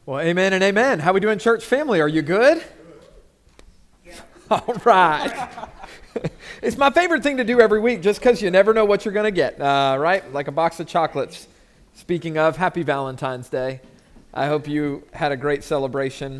Well, amen and amen. How we doing, church family? Are you good? Yeah. All right. It's my favorite thing to do every week just because you never know what you're going to get, right? Like a box of chocolates. Speaking of, happy Valentine's Day. I hope you had a great celebration.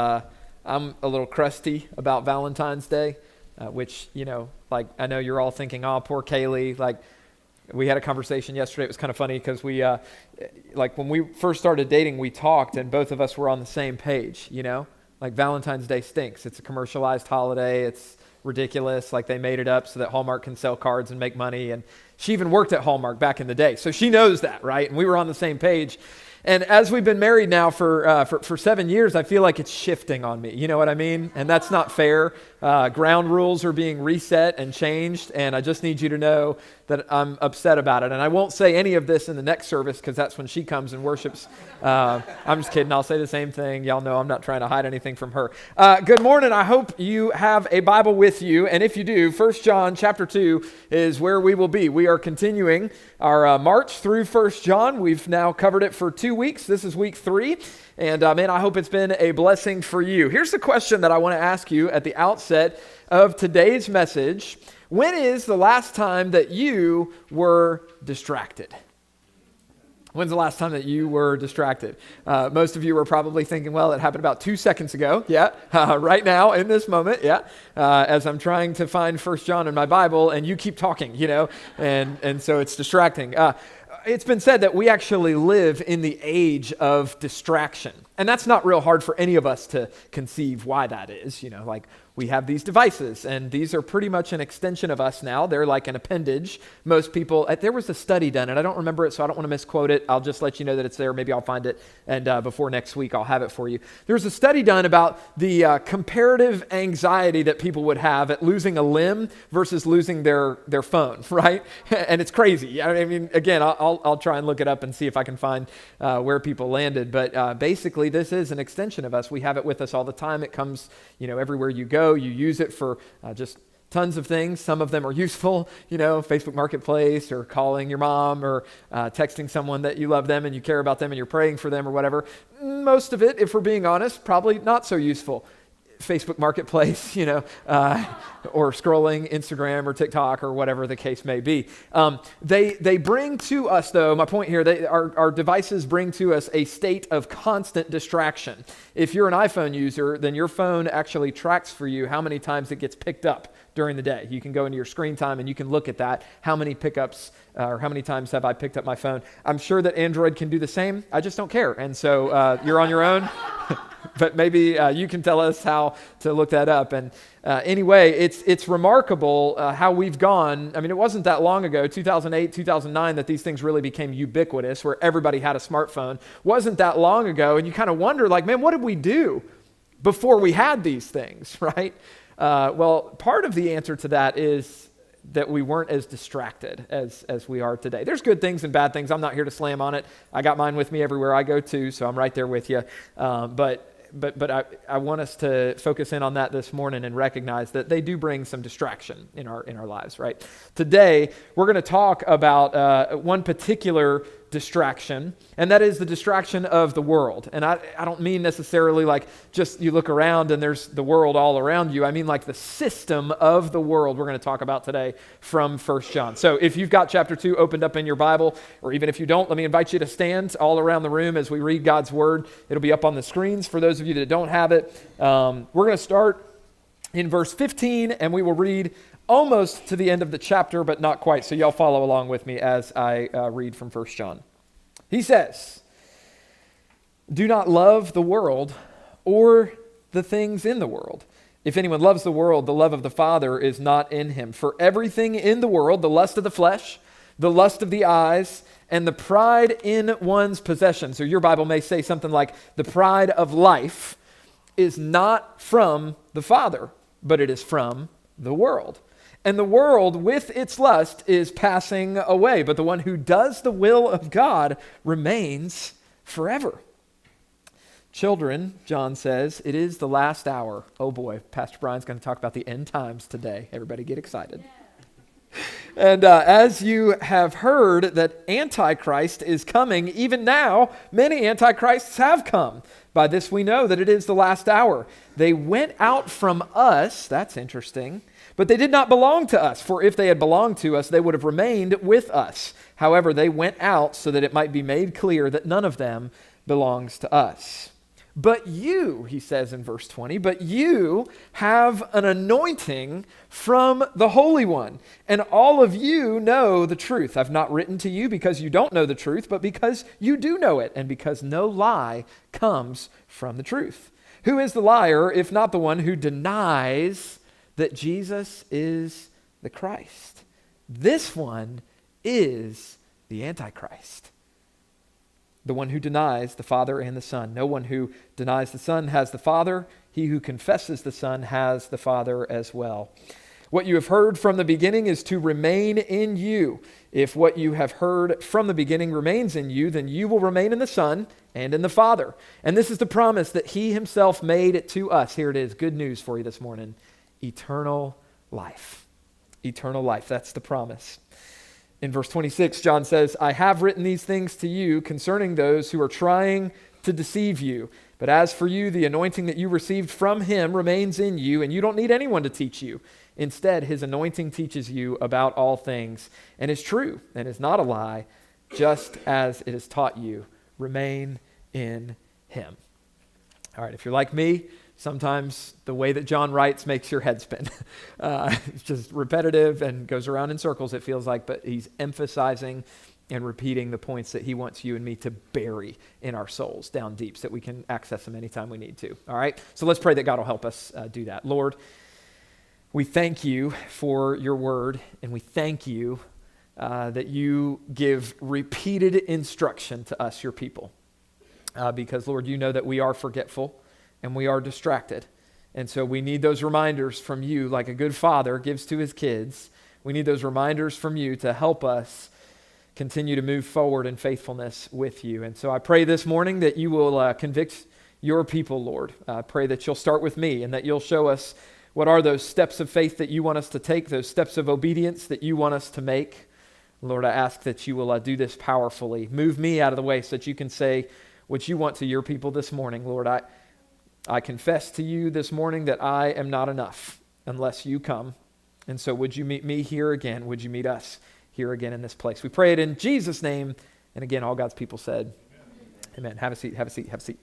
I'm a little crusty about Valentine's Day, which, like I know you're all thinking, oh, poor Kaylee, like, we had a conversation yesterday. It was kind of funny because we, like when we first started dating, we talked and both of us were on the same page, like Valentine's Day stinks. It's a commercialized holiday. It's ridiculous. Like they made it up so that Hallmark can sell cards and make money. And she even worked at Hallmark back in the day. So she knows that, right? And we were on the same page. And as we've been married now for 7 years, I feel like it's shifting on me. You know what I mean? And that's not fair. Ground rules are being reset and changed, and I just need you to know that I'm upset about it. And I won't say any of this in the next service because that's when she comes and worships. I'm just kidding. I'll say the same thing. Y'all know I'm not trying to hide anything from her. Good morning. I hope you have a Bible with you, and if you do, 1 John chapter 2 is where we will be. We are continuing our march through 1 John. We've now covered it for 2 weeks. This is week 3. And man, I hope it's been a blessing for you. Here's the question that I want to ask you at the outset of today's message. When is the last time that you were distracted? When's the last time that you were distracted? Most of you were probably thinking, well, it happened about 2 seconds ago. Yeah, right now in this moment. Yeah, as I'm trying to find 1 John in my Bible and you keep talking, and so it's distracting. It's been said that we actually live in the age of distraction. And that's not real hard for any of us to conceive why that is. Like we have these devices and these are pretty much an extension of us now. They're like an appendage. Most people, there was a study done and I don't remember it, so I don't want to misquote it. I'll just let you know that it's there. Maybe I'll find it and before next week I'll have it for you. There was a study done about the comparative anxiety that people would have at losing a limb versus losing their phone, right? And it's crazy. I mean, again, I'll try and look it up and see if I can find where people landed. But basically, this is an extension of us. We have it with us all the time. It comes, everywhere you go. You use it for just tons of things. Some of them are useful, Facebook Marketplace or calling your mom or texting someone that you love them and you care about them and you're praying for them or whatever. Most of it, if we're being honest, probably not so useful. Facebook Marketplace, or scrolling Instagram or TikTok or whatever the case may be. They bring to us, though, my point here, our devices bring to us a state of constant distraction. If you're an iPhone user, then your phone actually tracks for you how many times it gets picked up during the day. You can go into your screen time and you can look at that. How many pickups or how many times have I picked up my phone? I'm sure that Android can do the same. I just don't care. And so you're on your own. But maybe you can tell us how to look that up. And anyway, it's remarkable how we've gone. I mean, it wasn't that long ago, 2008, 2009, that these things really became ubiquitous, where everybody had a smartphone. Wasn't that long ago. And you kind of wonder, like, man, what did we do before we had these things, right? Well, part of the answer to that is that we weren't as distracted as we are today. There's good things and bad things. I'm not here to slam on it. I got mine with me everywhere I go too, so I'm right there with you. But I want us to focus in on that this morning and recognize that they do bring some distraction in our lives, right? Today, we're going to talk about one particular distraction, and that is the distraction of the world. And I don't mean necessarily like just you look around and there's the world all around you. I mean like the system of the world we're going to talk about today from 1 John. So if you've got chapter 2 opened up in your Bible, or even if you don't, let me invite you to stand all around the room as we read God's Word. It'll be up on the screens for those of you that don't have it. We're going to start in verse 15, and we will read almost to the end of the chapter, but not quite. So y'all follow along with me as I read from 1 John. He says, "Do not love the world or the things in the world. If anyone loves the world, the love of the Father is not in him. For everything in the world, the lust of the flesh, the lust of the eyes, and the pride in one's possessions," or your Bible may say something like the pride of life, "is not from the Father, but it is from the world. And the world with its lust is passing away, but the one who does the will of God remains forever." Children, John says, it is the last hour. Oh boy, Pastor Brian's going to talk about the end times today. Everybody get excited. And as you have heard that Antichrist is coming, even now many Antichrists have come. By this we know that it is the last hour. They went out from us, that's interesting, but they did not belong to us. For if they had belonged to us, they would have remained with us. However, they went out so that it might be made clear that none of them belongs to us. But you, he says in verse 20, but you have an anointing from the Holy One, and all of you know the truth. I've not written to you because you don't know the truth, but because you do know it, and because no lie comes from the truth. Who is the liar, if not the one who denies that Jesus is the Christ? This one is the Antichrist. The one who denies the Father and the Son. No one who denies the Son has the Father. He who confesses the Son has the Father as well. What you have heard from the beginning is to remain in you. If what you have heard from the beginning remains in you, then you will remain in the Son and in the Father. And this is the promise that he himself made to us. Here it is. Good news for you this morning. Eternal life. Eternal life. That's the promise. In verse 26, John says, I have written these things to you concerning those who are trying to deceive you. But as for you, the anointing that you received from him remains in you, and you don't need anyone to teach you. Instead, his anointing teaches you about all things, and is true, and is not a lie, just as it has taught you. Remain in him. All right, if you're like me, sometimes the way that John writes makes your head spin. It's just repetitive and goes around in circles, it feels like, but he's emphasizing and repeating the points that he wants you and me to bury in our souls down deep so that we can access them anytime we need to. All right? So let's pray that God will help us do that. Lord, we thank you for your word, and we thank you that you give repeated instruction to us, your people. Because, Lord, you know that we are forgetful and we are distracted. And so we need those reminders from you, like a good father gives to his kids. We need those reminders from you to help us continue to move forward in faithfulness with you. And so I pray this morning that you will convict your people, Lord. I pray that you'll start with me and that you'll show us what are those steps of faith that you want us to take, those steps of obedience that you want us to make. Lord, I ask that you will do this powerfully. Move me out of the way so that you can say what you want to your people this morning. Lord, I confess to you this morning that I am not enough unless you come. And so would you meet me here again? Would you meet us here again in this place? We pray it in Jesus' name. And again, all God's people said, amen. Have a seat, have a seat, have a seat.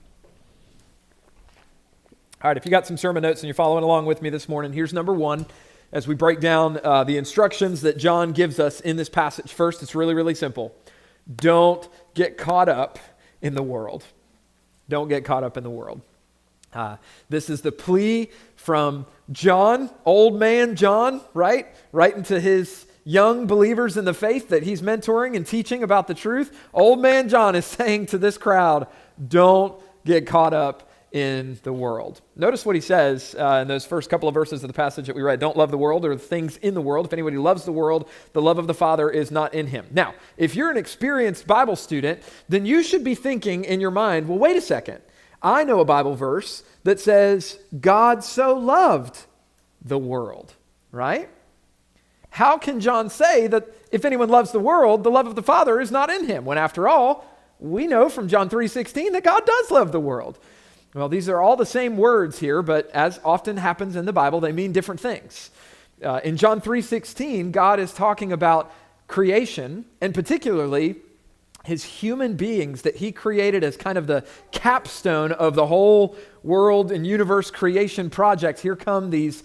All right, if you got some sermon notes and you're following along with me this morning, here's number one as we break down the instructions that John gives us in this passage. First, it's really, really simple. Don't get caught up in the world. Don't get caught up in the world. This is the plea from John, old man John, right into his young believers in the faith that he's mentoring and teaching about the truth. Old man John is saying to this crowd, don't get caught up in the world. Notice what he says in those first couple of verses of the passage that we read. Don't love the world or the things in the world. If anybody loves the world, the love of the Father is not in him. Now, if you're an experienced Bible student, then you should be thinking in your mind, well, wait a second. I know a Bible verse that says, God so loved the world, right? How can John say that if anyone loves the world, the love of the Father is not in him? When after all, we know from John 3:16 that God does love the world. Well, these are all the same words here, but as often happens in the Bible, they mean different things. In John 3:16, God is talking about creation, and particularly his human beings that he created as kind of the capstone of the whole world and universe creation project. Here come these,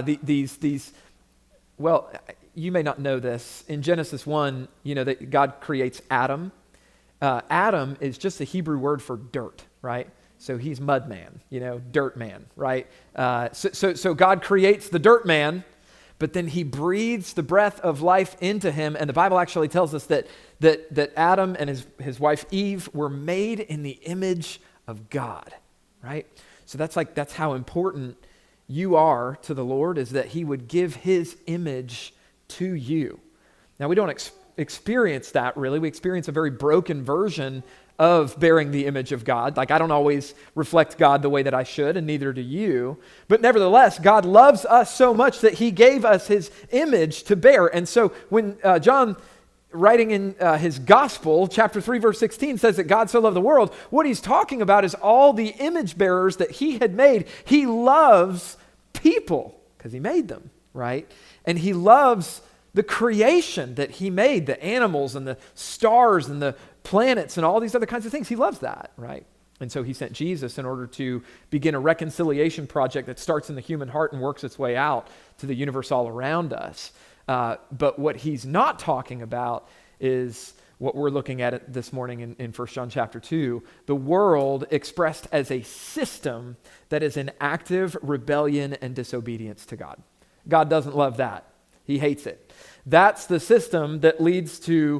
well, you may not know this. In Genesis 1, you know that God creates Adam. Adam is just a Hebrew word for dirt, right? So he's mud man, dirt man, right? So God creates the dirt man, but then he breathes the breath of life into him. And the Bible actually tells us that Adam and his wife Eve were made in the image of God, right? So that's how important you are to the Lord, is that he would give his image to you. Now, we don't experience that, really. We experience a very broken version of bearing the image of God. Like, I don't always reflect God the way that I should, and neither do you. But nevertheless, God loves us so much that he gave us his image to bear. And so when John, writing in his gospel, chapter 3, verse 16, says that God so loved the world, what he's talking about is all the image bearers that he had made. He loves people because he made them, right? And he loves the creation that he made, the animals and the stars and the planets and all these other kinds of things. He loves that, right? And so he sent Jesus in order to begin a reconciliation project that starts in the human heart and works its way out to the universe all around us. But what he's not talking about is what we're looking at this morning in 1 John chapter 2, the world expressed as a system that is in active rebellion and disobedience to God. God doesn't love that. He hates it. That's the system that leads to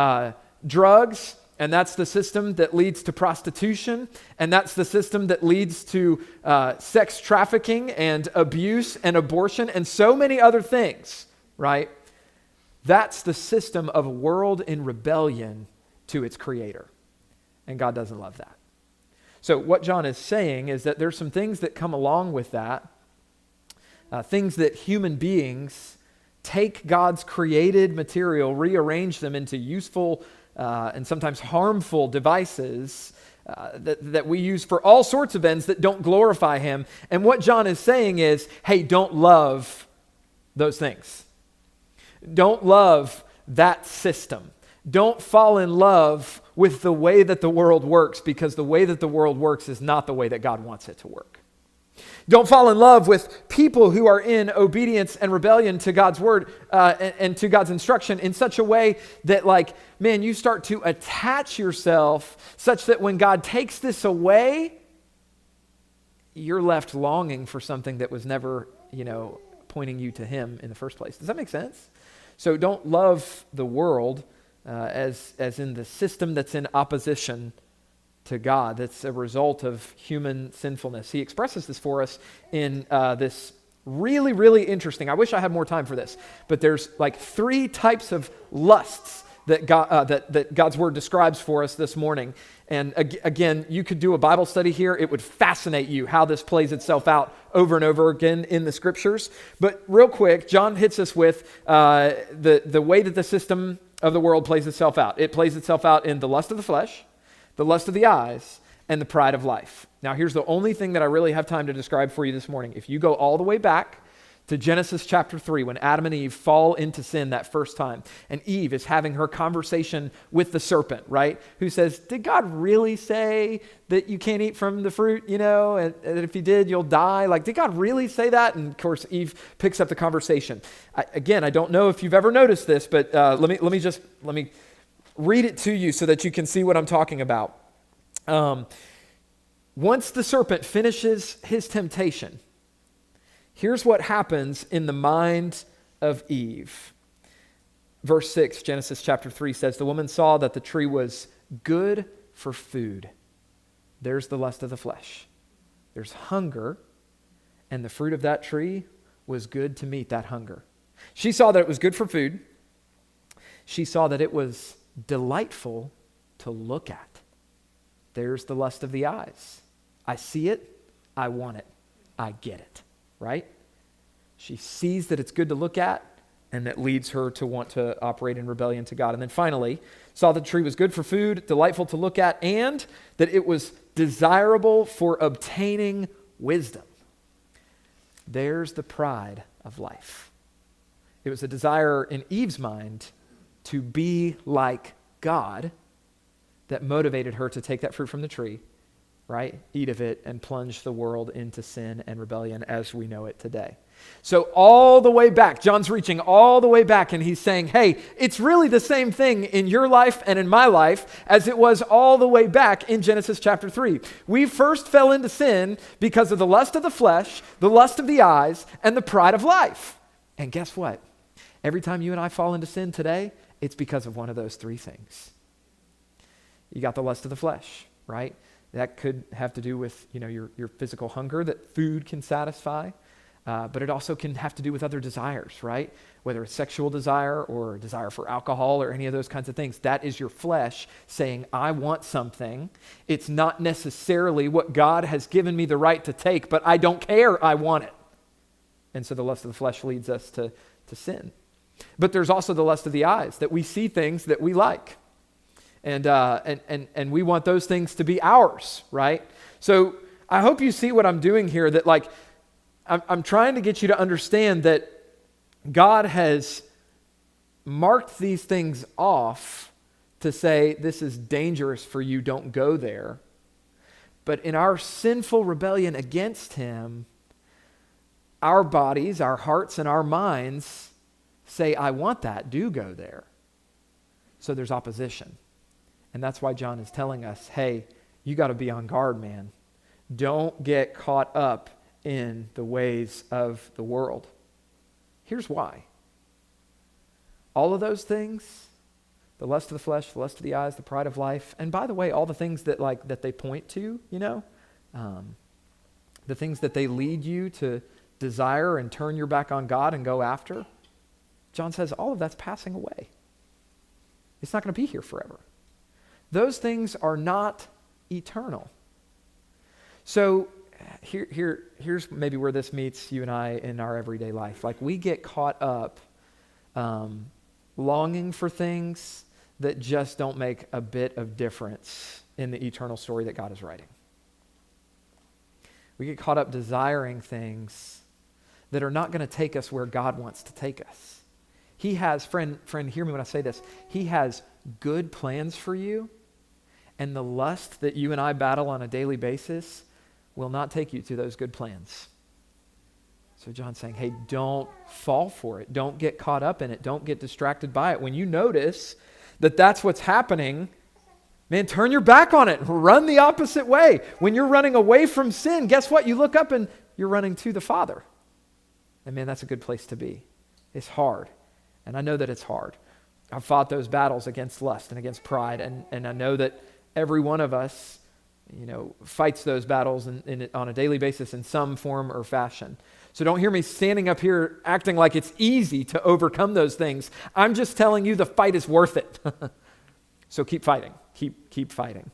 drugs, and that's the system that leads to prostitution, and that's the system that leads to sex trafficking and abuse and abortion and so many other things, right? That's the system of a world in rebellion to its creator, and God doesn't love that. So what John is saying is that there's some things that come along with that, things that human beings take God's created material, rearrange them into useful and sometimes harmful devices that we use for all sorts of ends that don't glorify him. And what John is saying is, hey, don't love those things. Don't love that system. Don't fall in love with the way that the world works, because the way that the world works is not the way that God wants it to work. Don't fall in love with people who are in obedience and rebellion to God's word and to God's instruction in such a way that, like, man, you start to attach yourself such that when God takes this away, you're left longing for something that was never, pointing you to him in the first place. Does that make sense? So don't love the world as in the system that's in opposition to God. That's a result of human sinfulness. He expresses this for us in this really, really interesting, I wish I had more time for this, but there's like 3 types of lusts that God's word describes for us this morning. And again, you could do a Bible study here. It would fascinate you how this plays itself out over and over again in the scriptures. But real quick, John hits us with the way that the system of the world plays itself out. It plays itself out in the lust of the flesh, the lust of the eyes, and the pride of life. Now, here's the only thing that I really have time to describe for you this morning. If you go all the way back to Genesis chapter 3, when Adam and Eve fall into sin that first time, and Eve is having her conversation with the serpent, right? Who says, did God really say that you can't eat from the fruit, and if he did, you'll die? Like, did God really say that? And of course, Eve picks up the conversation. I don't know if you've ever noticed this, but let me read it to you so that you can see what I'm talking about. Once the serpent finishes his temptation, here's what happens in the mind of Eve. Verse 6, Genesis chapter 3 says, the woman saw that the tree was good for food. There's the lust of the flesh. There's hunger, and the fruit of that tree was good to meet that hunger. She saw that it was good for food. She saw that it was delightful to look at. There's the lust of the eyes. I see it, I want it, I get it, right? She sees that it's good to look at, and that leads her to want to operate in rebellion to God. And then finally, saw the tree was good for food, delightful to look at, and that it was desirable for obtaining wisdom. There's the pride of life. It was a desire in Eve's mind to be like God that motivated her to take that fruit from the tree, right? Eat of it and plunge the world into sin and rebellion as we know it today. So all the way back, John's reaching all the way back, and he's saying, hey, it's really the same thing in your life and in my life as it was all the way back in Genesis chapter 3. We first fell into sin because of the lust of the flesh, the lust of the eyes, and the pride of life. And guess what? Every time you and I fall into sin today, it's because of one of those 3 things. You got the lust of the flesh, right? That could have to do with, your physical hunger that food can satisfy. but it also can have to do with other desires, right? Whether it's sexual desire or desire for alcohol or any of those kinds of things. That is your flesh saying, I want something. It's not necessarily what God has given me the right to take, but I don't care, I want it. And so the lust of the flesh leads us to sin. But there's also the lust of the eyes, that we see things that we like. And we want those things to be ours, right? So I hope you see what I'm doing here, that like, I'm trying to get you to understand that God has marked these things off to say, this is dangerous for you, don't go there. But in our sinful rebellion against him, our bodies, our hearts, and our minds say, I want that, do go there. So there's opposition. And that's why John is telling us, hey, you got to be on guard, man. Don't get caught up in the ways of the world. Here's why. All of those things, the lust of the flesh, the lust of the eyes, the pride of life, and by the way, all the things that they point to, the things that they lead you to desire and turn your back on God and go after, John says all of that's passing away. It's not going to be here forever. Those things are not eternal. So here's maybe where this meets you and I in our everyday life. Like, we get caught up longing for things that just don't make a bit of difference in the eternal story that God is writing. We get caught up desiring things that are not going to take us where God wants to take us. He has, friend, hear me when I say this. He has good plans for you, and the lust that you and I battle on a daily basis will not take you to those good plans. So John's saying, hey, don't fall for it. Don't get caught up in it. Don't get distracted by it. When you notice that that's what's happening, man, turn your back on it. Run the opposite way. When you're running away from sin, guess what? You look up and you're running to the Father. And man, that's a good place to be. It's hard. And I know that it's hard. I've fought those battles against lust and against pride. And I know that every one of us, fights those battles on a daily basis in some form or fashion. So don't hear me standing up here acting like it's easy to overcome those things. I'm just telling you the fight is worth it. So keep fighting. Keep fighting.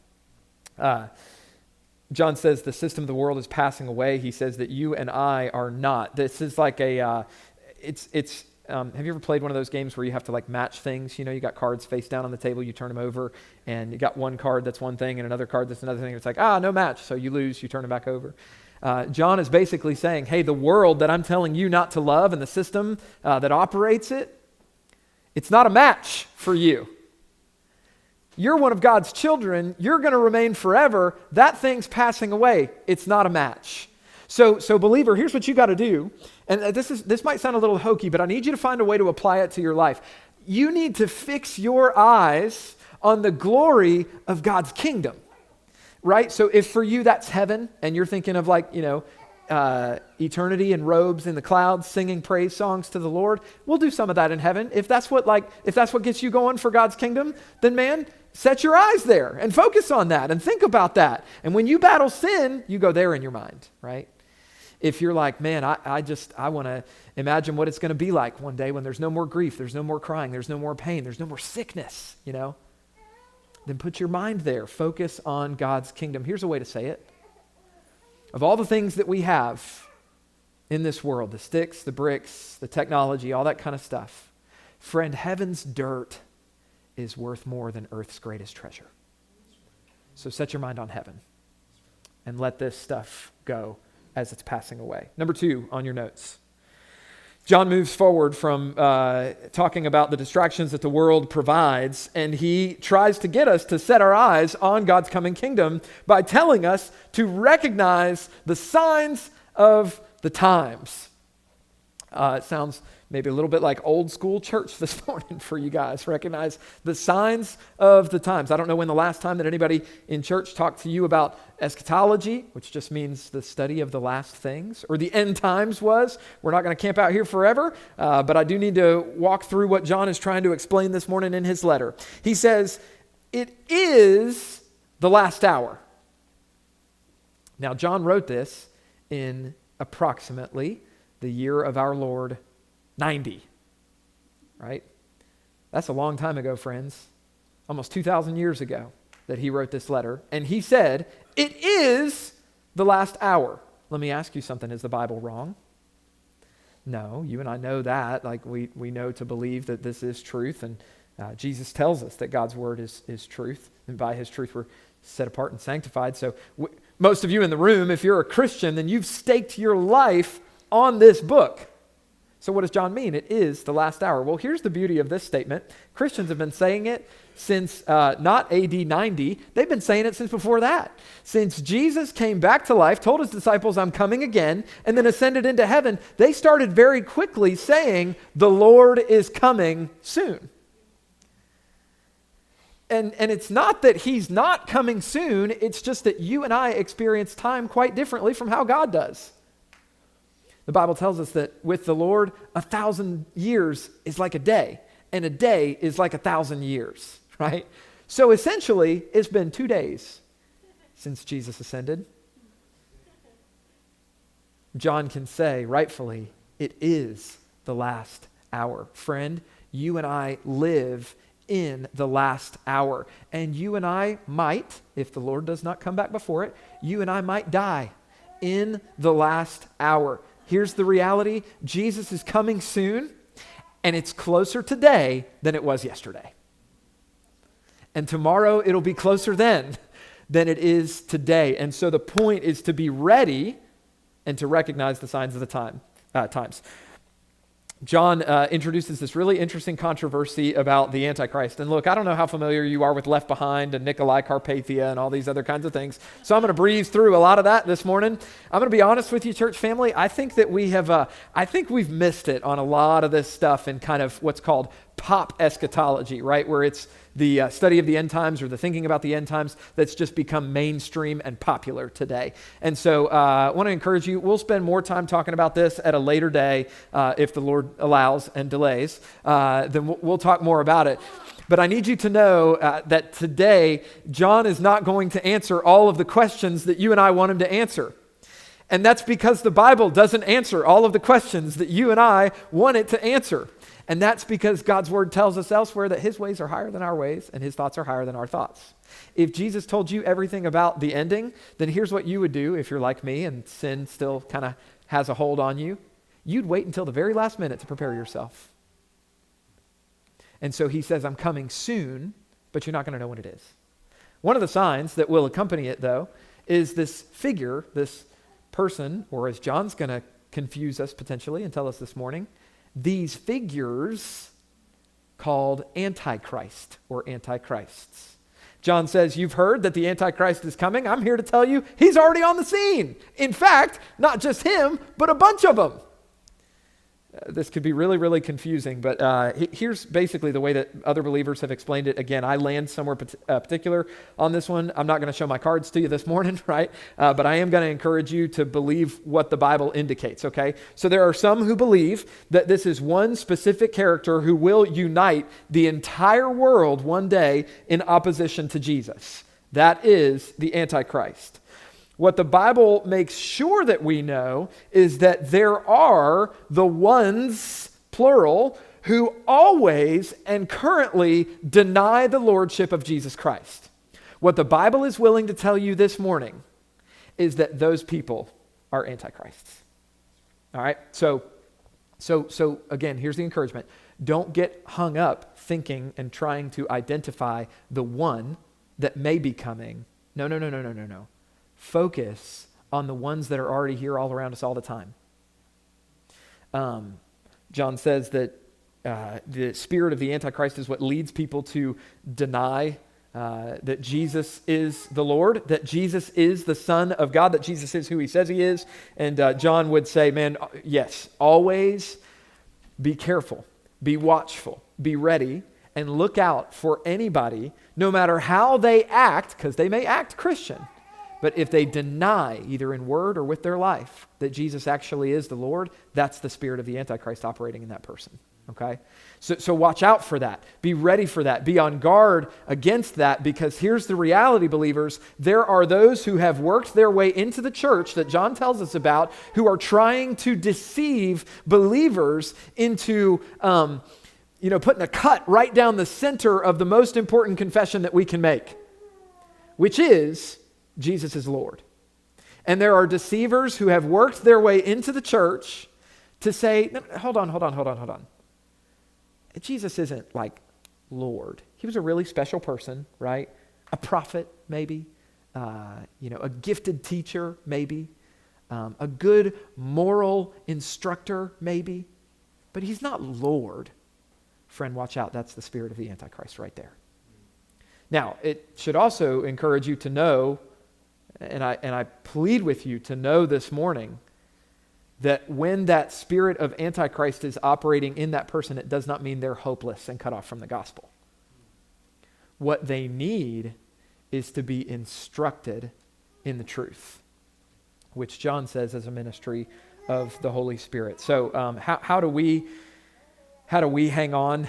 John says the system of the world is passing away. He says that you and I are not. This is like have you ever played one of those games where you have to like match things? You got cards face down on the table, you turn them over, and you got one card that's one thing and another card that's another thing. It's like, no match. So you lose, you turn them back over. John is basically saying, hey, the world that I'm telling you not to love and the system that operates it, it's not a match for you. You're one of God's children. You're going to remain forever. That thing's passing away. It's not a match. So believer, here's what you got to do. And this might sound a little hokey, but I need you to find a way to apply it to your life. You need to fix your eyes on the glory of God's kingdom, right? So if for you that's heaven, and you're thinking of eternity in robes in the clouds, singing praise songs to the Lord, we'll do some of that in heaven. If that's what gets you going for God's kingdom, then man, set your eyes there and focus on that and think about that. And when you battle sin, you go there in your mind, right? If you're like, man, I want to imagine what it's going to be like one day when there's no more grief, there's no more crying, there's no more pain, there's no more sickness, then put your mind there. Focus on God's kingdom. Here's a way to say it. Of all the things that we have in this world, the sticks, the bricks, the technology, all that kind of stuff, friend, heaven's dirt is worth more than earth's greatest treasure. So set your mind on heaven and let this stuff go as it's passing away. Number 2 on your notes. John moves forward from talking about the distractions that the world provides, and he tries to get us to set our eyes on God's coming kingdom by telling us to recognize the signs of the times. It sounds maybe a little bit like old school church this morning for you guys. Recognize the signs of the times. I don't know when the last time that anybody in church talked to you about eschatology, which just means the study of the last things, or the end times was. We're not going to camp out here forever, but I do need to walk through what John is trying to explain this morning in his letter. He says, it is the last hour. Now, John wrote this in approximately the year of our Lord, 90. Right? That's a long time ago, friends. Almost 2,000 years ago that he wrote this letter. And he said, it is the last hour. Let me ask you something. Is the Bible wrong? No, you and I know that. Like we know to believe that this is truth. And Jesus tells us that God's word is truth. And by his truth, we're set apart and sanctified. So most of you in the room, if you're a Christian, then you've staked your life on this book. So what does John mean? It is the last hour. Well, here's the beauty of this statement. Christians have been saying it since not AD 90. They've been saying it since before that. Since Jesus came back to life, told his disciples, I'm coming again, and then ascended into heaven, they started very quickly saying, the Lord is coming soon. And it's not that he's not coming soon. It's just that you and I experience time quite differently from how God does. The Bible tells us that with the Lord, 1,000 years is like a day, and a day is like 1,000 years, right? So essentially, it's been 2 days since Jesus ascended. John can say, rightfully, it is the last hour. Friend, you and I live in the last hour. And you and I might, if the Lord does not come back before it, you and I might die in the last hour. Here's the reality. Jesus is coming soon, and it's closer today than it was yesterday. And tomorrow it'll be closer then than it is today. And so the point is to be ready and to recognize the signs of the times. John introduces this really interesting controversy about the Antichrist. And look, I don't know how familiar you are with Left Behind and Nikolai Carpathia and all these other kinds of things. So I'm going to breeze through a lot of that this morning. I'm going to be honest with you, church family. I think that we've missed it on a lot of this stuff in kind of what's called pop eschatology, right? Where it's the study of the end times or the thinking about the end times that's just become mainstream and popular today. And so I want to encourage you, we'll spend more time talking about this at a later day if the Lord allows and delays. Then we'll talk more about it. But I need you to know that today, John is not going to answer all of the questions that you and I want him to answer. And that's because the Bible doesn't answer all of the questions that you and I want it to answer. And that's because God's word tells us elsewhere that his ways are higher than our ways and his thoughts are higher than our thoughts. If Jesus told you everything about the ending, then here's what you would do if you're like me and sin still kind of has a hold on you. You'd wait until the very last minute to prepare yourself. And so he says, I'm coming soon, but you're not going to know when it is. One of the signs that will accompany it, though, is this figure, this person, or as John's going to confuse us potentially and tell us this morning, these figures called Antichrist or Antichrists. John says, you've heard that the Antichrist is coming. I'm here to tell you he's already on the scene. In fact, not just him, but a bunch of them. This could be really, really confusing, but here's basically the way that other believers have explained it. Again, I land somewhere particular on this one. I'm not going to show my cards to you this morning, right? But I am going to encourage you to believe what the Bible indicates, okay? So there are some who believe that this is one specific character who will unite the entire world one day in opposition to Jesus. That is the Antichrist. What the Bible makes sure that we know is that there are the ones, plural, who always and currently deny the lordship of Jesus Christ. What the Bible is willing to tell you this morning is that those people are antichrists. All right? So again, here's the encouragement. Don't get hung up thinking and trying to identify the one that may be coming. No. Focus on the ones that are already here all around us all the time. John says that the spirit of the Antichrist is what leads people to deny that Jesus is the Lord, that Jesus is the Son of God, that Jesus is who he says he is. And John would say, man, yes, always be careful, be watchful, be ready, and look out for anybody, no matter how they act, because they may act Christian. But if they deny, either in word or with their life, that Jesus actually is the Lord, that's the spirit of the Antichrist operating in that person, okay? So watch out for that. Be ready for that. Be on guard against that, because here's the reality, believers. There are those who have worked their way into the church that John tells us about who are trying to deceive believers into putting a cut right down the center of the most important confession that we can make, which is Jesus is Lord. And there are deceivers who have worked their way into the church to say, no, hold on. Jesus isn't like Lord. He was a really special person, right? A prophet, maybe. A gifted teacher, maybe. A good moral instructor, maybe. But he's not Lord. Friend, watch out. That's the spirit of the Antichrist right there. Now, it should also encourage you to know, and I plead with you to know this morning, that when that spirit of Antichrist is operating in that person, it does not mean they're hopeless and cut off from the gospel. What they need is to be instructed in the truth, which John says is a ministry of the Holy Spirit. So how do we hang on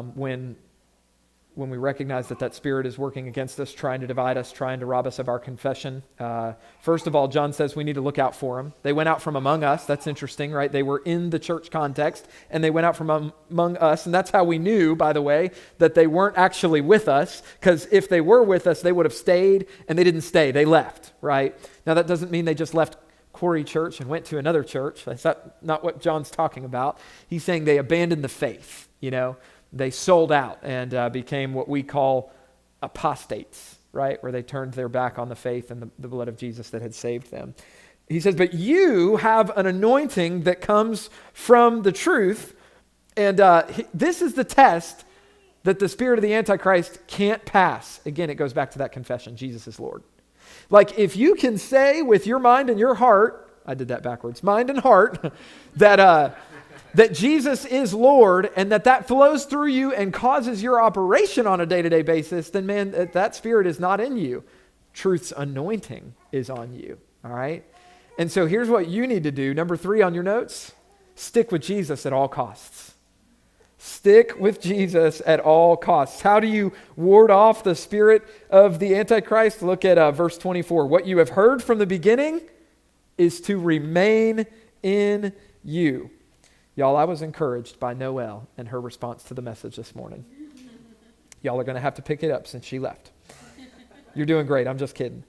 when we recognize that spirit is working against us, trying to divide us, trying to rob us of our confession? First of all, John says we need to look out for them. They went out from among us. That's interesting, right? They were in the church context, and they went out from among us. And that's how we knew, by the way, that they weren't actually with us, because if they were with us, they would have stayed, and they didn't stay. They left, right? Now, that doesn't mean they just left Quarry Church and went to another church. That's not what John's talking about. He's saying they abandoned the faith, They sold out and became what we call apostates, right? Where they turned their back on the faith and the blood of Jesus that had saved them. He says, but you have an anointing that comes from the truth. And this is the test that the spirit of the Antichrist can't pass. Again, it goes back to that confession, Jesus is Lord. Like, if you can say with your mind and your heart, I did that backwards, mind and heart, that Jesus is Lord, and that flows through you and causes your operation on a day-to-day basis, then man, that spirit is not in you. Truth's anointing is on you, all right? And so here's what you need to do. Number 3 on your notes, stick with Jesus at all costs. Stick with Jesus at all costs. How do you ward off the spirit of the Antichrist? Look at verse 24. What you have heard from the beginning is to remain in you. Y'all, I was encouraged by Noelle and her response to the message this morning. Y'all are going to have to pick it up since she left. You're doing great. I'm just kidding.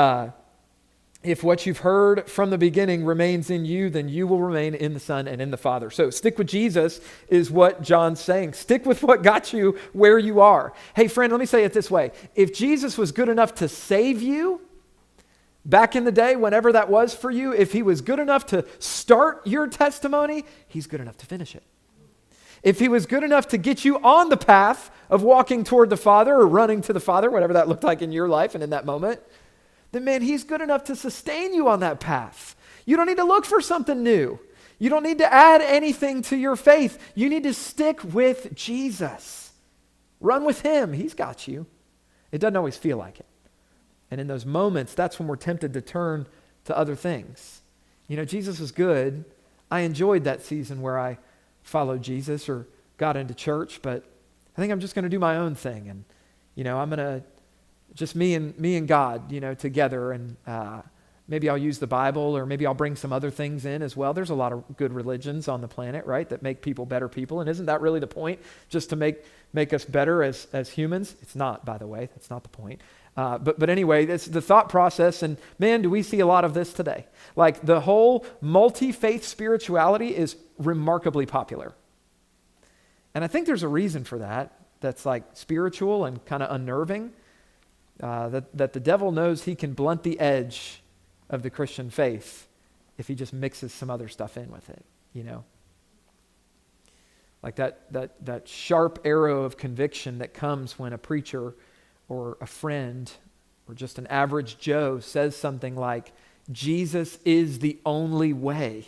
If what you've heard from the beginning remains in you, then you will remain in the Son and in the Father. So stick with Jesus is what John's saying. Stick with what got you where you are. Hey, friend, let me say it this way. If Jesus was good enough to save you back in the day, whenever that was for you, if he was good enough to start your testimony, he's good enough to finish it. If he was good enough to get you on the path of walking toward the Father or running to the Father, whatever that looked like in your life and in that moment, then man, he's good enough to sustain you on that path. You don't need to look for something new. You don't need to add anything to your faith. You need to stick with Jesus. Run with him. He's got you. It doesn't always feel like it. And in those moments, that's when we're tempted to turn to other things. Jesus was good. I enjoyed that season where I followed Jesus or got into church, but I think I'm just going to do my own thing. And, I'm going to just me and God, together. And maybe I'll use the Bible, or maybe I'll bring some other things in as well. There's a lot of good religions on the planet, right, that make people better people. And isn't that really the point? Just to make us better as humans? It's not, by the way. That's not the point. But anyway, it's the thought process, and man, do we see a lot of this today. Like, the whole multi-faith spirituality is remarkably popular. And I think there's a reason for that, that's like spiritual and kind of unnerving, that the devil knows he can blunt the edge of the Christian faith if he just mixes some other stuff in with it, Like that sharp arrow of conviction that comes when a preacher or a friend or just an average Joe says something like, Jesus is the only way.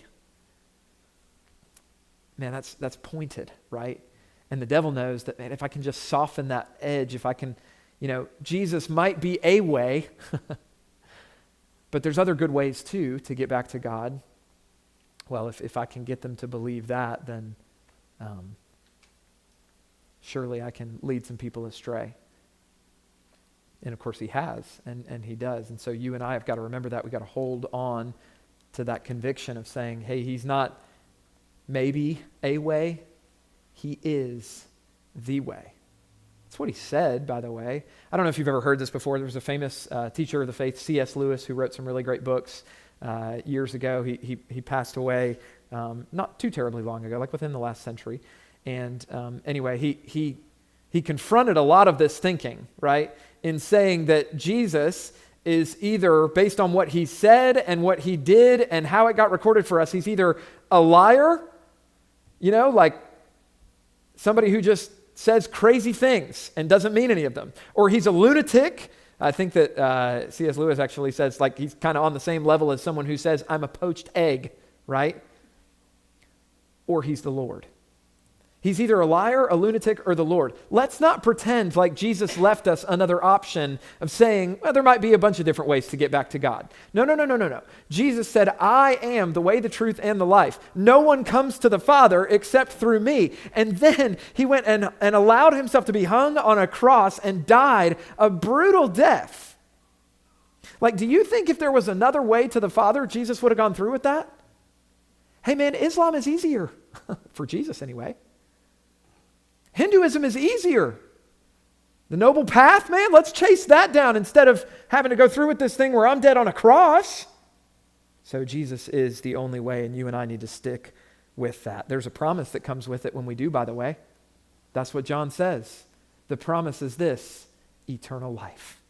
Man, that's pointed, right? And the devil knows that, man, if I can just soften that edge, if I can, Jesus might be a way, but there's other good ways too to get back to God. Well, if I can get them to believe that, then surely I can lead some people astray. And of course he has, and he does. And so you and I have got to remember that. We've got to hold on to that conviction of saying, hey, he's not maybe a way, he is the way. That's what he said, by the way. I don't know if you've ever heard this before. There was a famous teacher of the faith, C.S. Lewis, who wrote some really great books years ago. He passed away not too terribly long ago, like within the last century. And anyway, he confronted a lot of this thinking, right, in saying that Jesus is either, based on what he said and what he did and how it got recorded for us, he's either a liar, like somebody who just says crazy things and doesn't mean any of them, or he's a lunatic. I think that C.S. Lewis actually says, like, he's kind of on the same level as someone who says, I'm a poached egg, right? Or he's the Lord. He's either a liar, a lunatic, or the Lord. Let's not pretend like Jesus left us another option of saying, well, there might be a bunch of different ways to get back to God. No. Jesus said, I am the way, the truth, and the life. No one comes to the Father except through me. And then he went and allowed himself to be hung on a cross and died a brutal death. Like, do you think if there was another way to the Father, Jesus would have gone through with that? Hey man, Islam is easier. For Jesus anyway. Hinduism is easier. The noble path, man, let's chase that down instead of having to go through with this thing where I'm dead on a cross. So Jesus is the only way, and you and I need to stick with that. There's a promise that comes with it when we do, by the way. That's what John says. The promise is this: eternal life.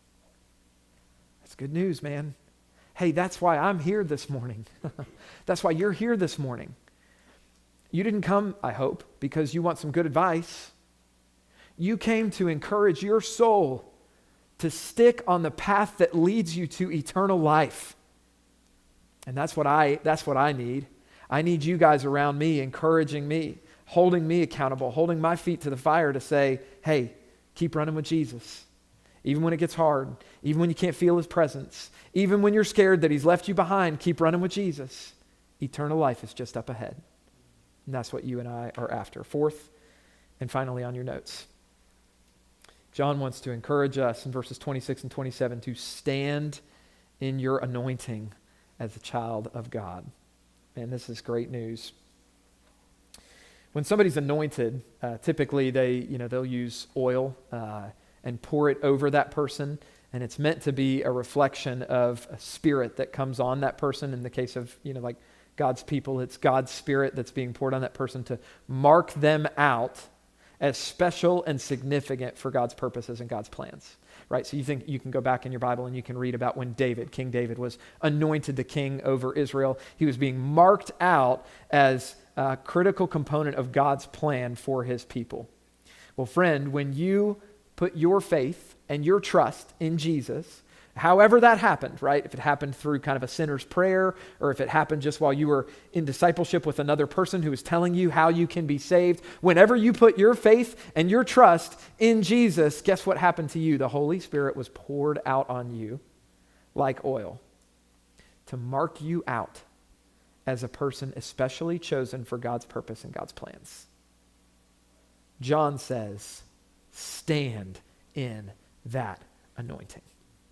That's good news, man. Hey, that's why I'm here this morning. That's why you're here this morning. You didn't come, I hope, because you want some good advice. You came to encourage your soul to stick on the path that leads you to eternal life. And that's what I need. I need you guys around me, encouraging me, holding me accountable, holding my feet to the fire to say, hey, keep running with Jesus. Even when it gets hard, even when you can't feel his presence, even when you're scared that he's left you behind, keep running with Jesus. Eternal life is just up ahead. And that's what you and I are after. Fourth, and finally on your notes, John wants to encourage us in verses 26 and 27 to stand in your anointing as a child of God. And this is great news. When somebody's anointed, typically they'll use oil and pour it over that person, and it's meant to be a reflection of a spirit that comes on that person. In the case of like God's people, it's God's Spirit that's being poured on that person to mark them out as special and significant for God's purposes and God's plans, right? So you think you can go back in your Bible and you can read about when King David was anointed the king over Israel. He was being marked out as a critical component of God's plan for his people. Well, friend, when you put your faith and your trust in Jesus, however that happened, right? If it happened through kind of a sinner's prayer, or if it happened just while you were in discipleship with another person who was telling you how you can be saved, whenever you put your faith and your trust in Jesus, guess what happened to you? The Holy Spirit was poured out on you like oil to mark you out as a person especially chosen for God's purpose and God's plans. John says, stand in that anointing.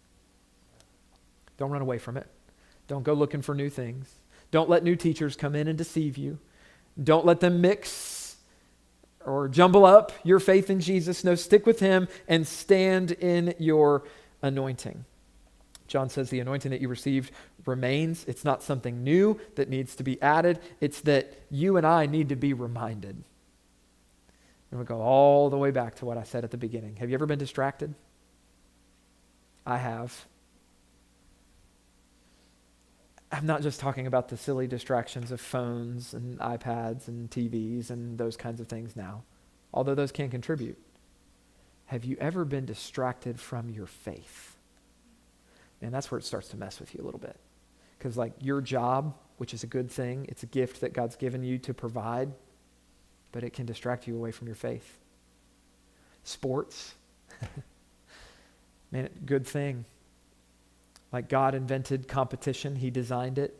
Don't run away from it. Don't go looking for new things. Don't let new teachers come in and deceive you. Don't let them mix or jumble up your faith in Jesus. No, stick with him and stand in your anointing. John says the anointing that you received remains. It's not something new that needs to be added. It's that you and I need to be reminded. And we'll go all the way back to what I said at the beginning. Have you ever been distracted? I have. I'm not just talking about the silly distractions of phones and iPads and TVs and those kinds of things now, although those can contribute. Have you ever been distracted from your faith? And that's where it starts to mess with you a little bit. Because like your job, which is a good thing, it's a gift that God's given you to provide, but it can distract you away from your faith. Sports, man, good thing. Like God invented competition. He designed it.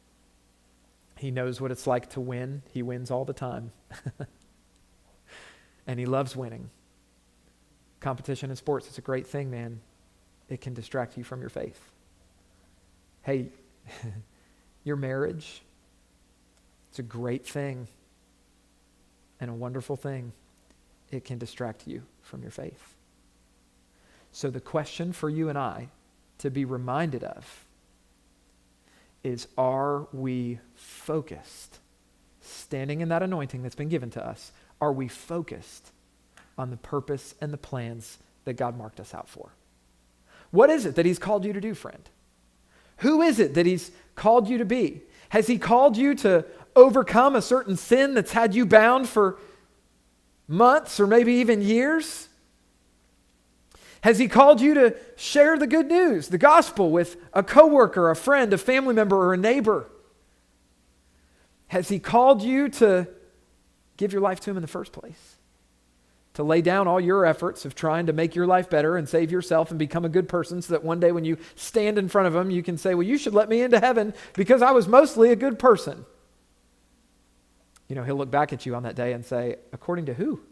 He knows what it's like to win. He wins all the time. and he loves winning. Competition in sports, it's a great thing, man. It can distract you from your faith. Hey, your marriage, it's a great thing and a wonderful thing. It can distract you from your faith. So the question for you and I to be reminded of is, are we focused, standing in that anointing that's been given to us, are we focused on the purpose and the plans that God marked us out for? What is it that he's called you to do, friend? Who is it that he's called you to be? Has he called you to overcome a certain sin that's had you bound for months or maybe even years? Has he called you to share the good news, the gospel, with a coworker, a friend, a family member, or a neighbor? Has he called you to give your life to him in the first place? To lay down all your efforts of trying to make your life better and save yourself and become a good person so that one day when you stand in front of him, you can say, well, you should let me into heaven because I was mostly a good person. You know, he'll look back at you on that day and say, according to who?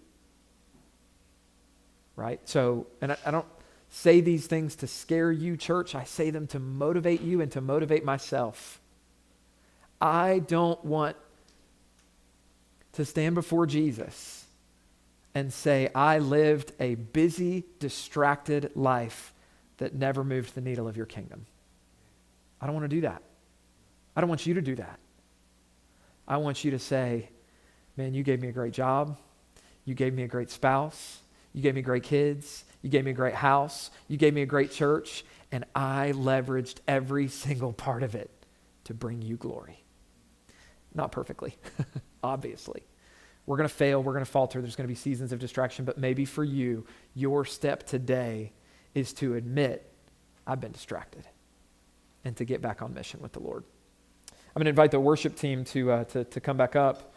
Right? So, and I don't say these things to scare you, church. I say them to motivate you and to motivate myself. I don't want to stand before Jesus and say, I lived a busy, distracted life that never moved the needle of your kingdom. I don't want to do that. I don't want you to do that. I want you to say, man, you gave me a great job. You gave me a great spouse. You gave me great kids. You gave me a great house. You gave me a great church. And I leveraged every single part of it to bring you glory. Not perfectly, obviously. We're going to fail. We're going to falter. There's going to be seasons of distraction. But maybe for you, your step today is to admit, I've been distracted, and to get back on mission with the Lord. I'm going to invite the worship team to come back up.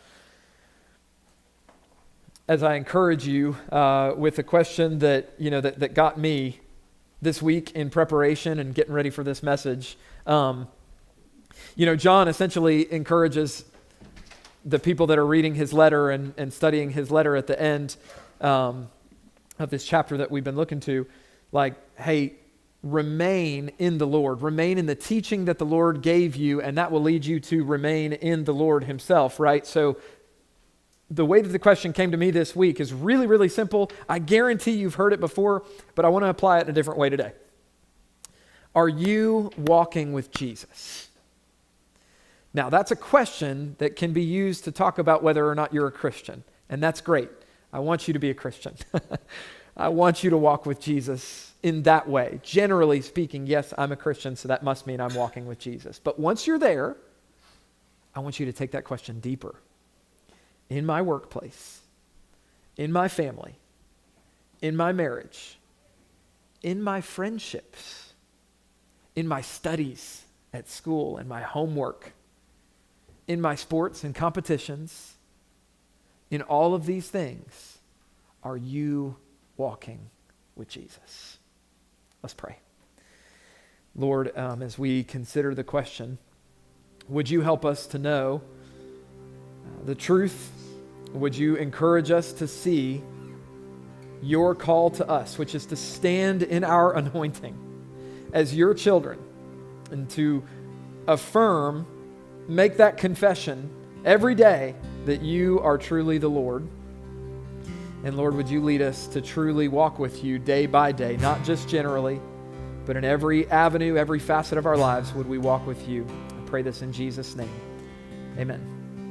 As I encourage you with a question that got me this week in preparation and getting ready for this message. John essentially encourages the people that are reading his letter and studying his letter at the end of this chapter that we've been looking to, like, hey, remain in the Lord. Remain in the teaching that the Lord gave you, and that will lead you to remain in the Lord himself, right? So the way that the question came to me this week is really, really simple. I guarantee you've heard it before, but I want to apply it in a different way today. Are you walking with Jesus? Now, that's a question that can be used to talk about whether or not you're a Christian, and that's great. I want you to be a Christian. I want you to walk with Jesus in that way. Generally speaking, yes, I'm a Christian, so that must mean I'm walking with Jesus. But once you're there, I want you to take that question deeper. In my workplace, in my family, in my marriage, in my friendships, in my studies at school, in my homework, in my sports and competitions, in all of these things, are you walking with Jesus? Let's pray. Lord, as we consider the question, would you help us to know the truth? Would you encourage us to see your call to us, which is to stand in our anointing as your children and to affirm, make that confession every day that you are truly the Lord. And Lord, would you lead us to truly walk with you day by day, not just generally, but in every avenue, every facet of our lives, would we walk with you. I pray this in Jesus' name. Amen.